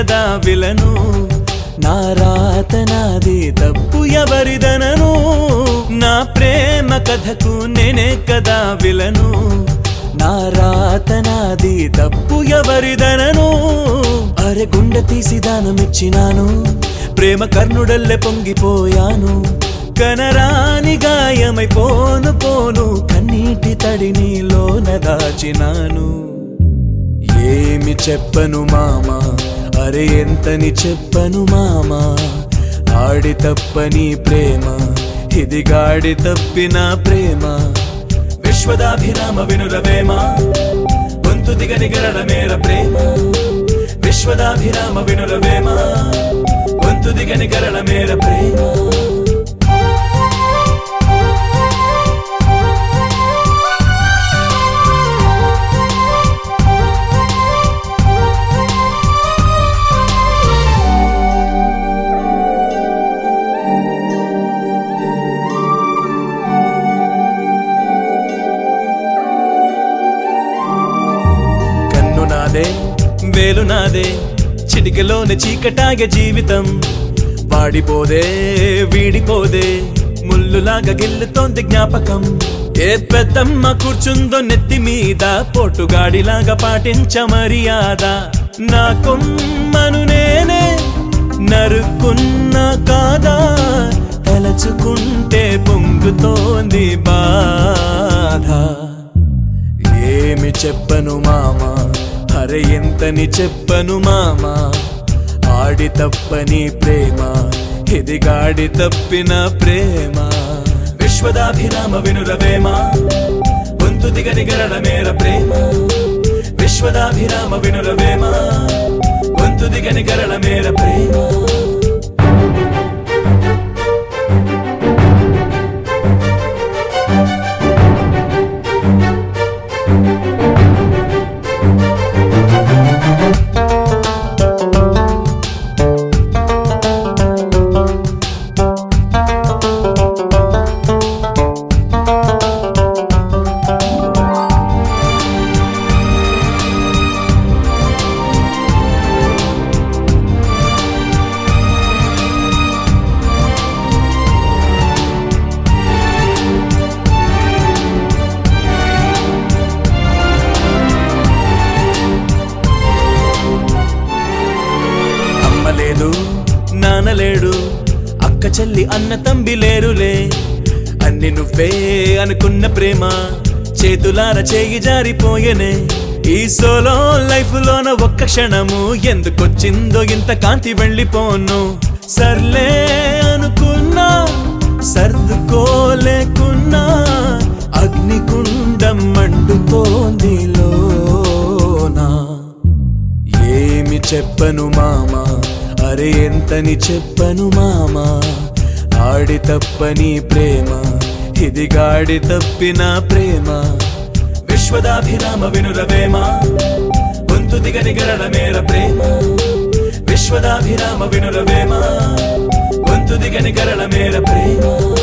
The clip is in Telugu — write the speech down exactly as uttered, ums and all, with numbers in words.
కదా విలను నా రాత నాది తప్పు ఎవరిదనను నా ప్రేమ కథకు నేనే కదా విలను నా రాత నాది తప్పు ఎవరిదనను అరే గుండె తీసి దానమిచ్చినాను ప్రేమ కర్ణుడల్లె పొంగిపోయాను కనరాని గాయమై పోను పోను కన్నీటి తడి నీలోన దాచినాను ఏమి చెప్పను మామా అరే ఎంతని చెప్పను మామా ఆడి తప్పని ప్రేమ ఇది గాడి తప్పిన ప్రేమ విశ్వదాభిరామ వినురవేమ గొంతు దిగని గరడ మేర ప్రేమ విశ్వదాభిరామ వినురవేమ గొంతు దిగని గరడ మేర ప్రేమ వేలు నాదే చిటికలోని చీకటాగే జీవితం వాడిపోదే వీడిపోదే ముల్లులాగా గిల్లుతోంది జ్ఞాపకం ఏ పెద్దమ్మ కూర్చుందో నెత్తి మీద పొట్టుగాడిలాగా పాటించ మర్యాద నా కొమ్మను నేనే నరుకున్నా కాదా తలచుకుంటే పొంగుతోంది బాధ ఏమి చెప్పను మామా అరే ఎంతని చెప్పను మామా ఆడి తప్పని ప్రేమ ఇది గాడి తప్పిన ప్రేమ విశ్వదాభిరామ వినురవేమ గొంతు దిగని గరడ మేర ప్రేమ విశ్వదాభిరామ వినురవేమ గొంతు దిగని గరడ మేర ప్రేమ లేదు నానలేడు అక్క చెల్లి అన్న తంబి లేరులే అన్ని నువ్వే అనుకున్న ప్రేమ చేతులార చేయి జారిపోయనే ఈ సోలో లైఫ్ లోన ఒక్క క్షణము ఎందుకొచ్చిందో ఇంత కాంతి వెళ్ళిపోను సర్లే అనుకున్నా సర్దుకోలేకున్నా అగ్నికుండం మండుతోంది లోనా ఏమి చెప్పను మామా అరే ఎంతని చెప్పను మామా ఆడి తప్పని ప్రేమ ఇది గాడి తప్పిన ప్రేమ విశ్వదాభిరామ వినురవేమ గొంతు దిగని గరడ మేర ప్రేమ విశ్వదాభిరామ వినురవేమ గొంతు దిగని గరడ మేర ప్రేమ